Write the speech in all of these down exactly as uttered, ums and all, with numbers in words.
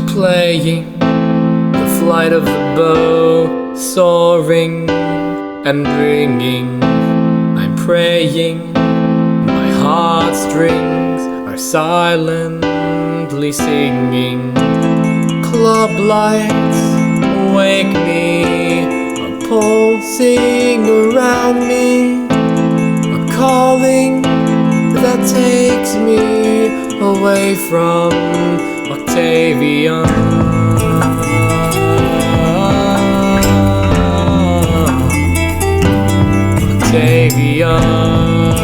playing the flight of the bow, soaring and bringing. I'm praying, my heartstrings are silently singing. Club lights wake me, a pulsing around me, a calling that takes me away from Octavian. Octavian.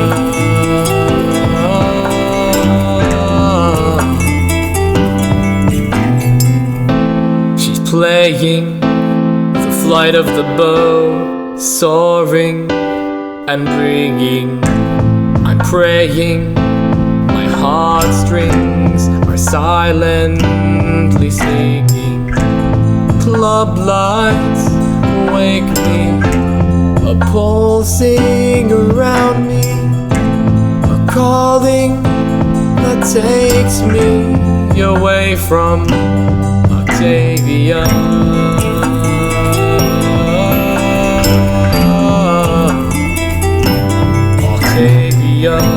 She's playing the flight of the bow, soaring and bringing. I'm praying, my heartstrings are silently singing. Club lights wake me, a pulsing around me, a calling that takes me away from Octavia. Octavia.